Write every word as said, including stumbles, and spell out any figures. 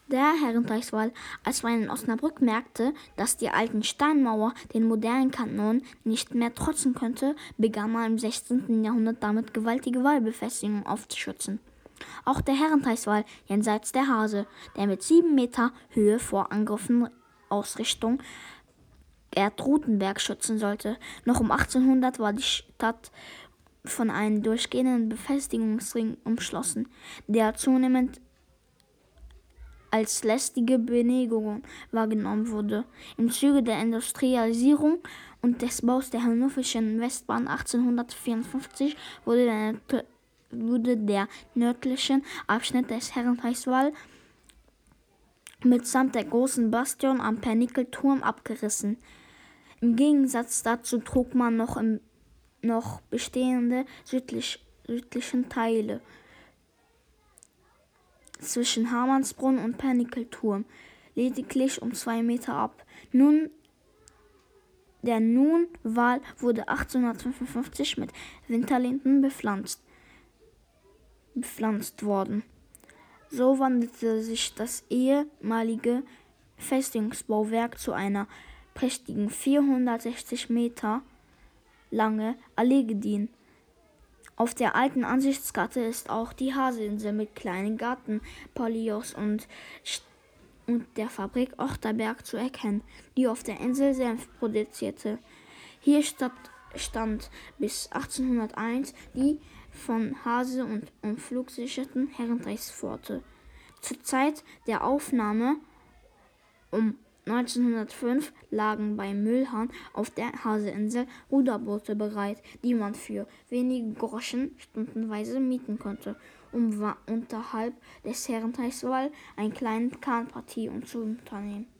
Der Herrenteichswall, als man in Osnabrück merkte, dass die alten Steinmauer den modernen Kanonen nicht mehr trotzen könnte, begann man im sechzehnten. Jahrhundert damit, gewaltige Wallbefestigungen aufzuschützen. Auch der Herrenteichswall jenseits der Hase, der mit sieben Meter Höhe vor Angriffen Ausrichtung Gerd Rutenberg schützen sollte. Noch um achtzehnhundert war die Stadt von einem durchgehenden Befestigungsring umschlossen, der zunehmend als lästige Benegung wahrgenommen wurde. Im Zuge der Industrialisierung und des Baus der Hannoverschen Westbahn achtzehnhundertvierundfünfzig wurde der, wurde der nördliche Abschnitt des Herrenteichswall mitsamt der großen Bastion am Pernikelturm abgerissen. Im Gegensatz dazu trug man noch, im, noch bestehende südlich, südlichen Teile zwischen Hamannsbrunn und Pernikelturm lediglich um zwei Meter ab. Nun, der nun Wall wurde achtzehnhundertfünfundfünfzig mit Winterlinden bepflanzt, bepflanzt worden. So wandelte sich das ehemalige Festungsbauwerk zu einer prächtigen vierhundertsechzig Meter lange Allee gediehen. Auf der alten Ansichtskarte ist auch die Haseinsel mit kleinen Gartenpalios und, und der Fabrik Ochterberg zu erkennen, die auf der Insel Senf produzierte. Hier stand, stand bis achtzehnhunderteins die von Hase und, und flugsicherten Herrenteichspforte. Zur Zeit der Aufnahme um neunzehnhundertfünf lagen bei Mühlhahn auf der Haseinsel Ruderboote bereit, die man für wenige Groschen stundenweise mieten konnte, um unterhalb des Herrenteichswall eine kleine Kahnpartie zu unternehmen.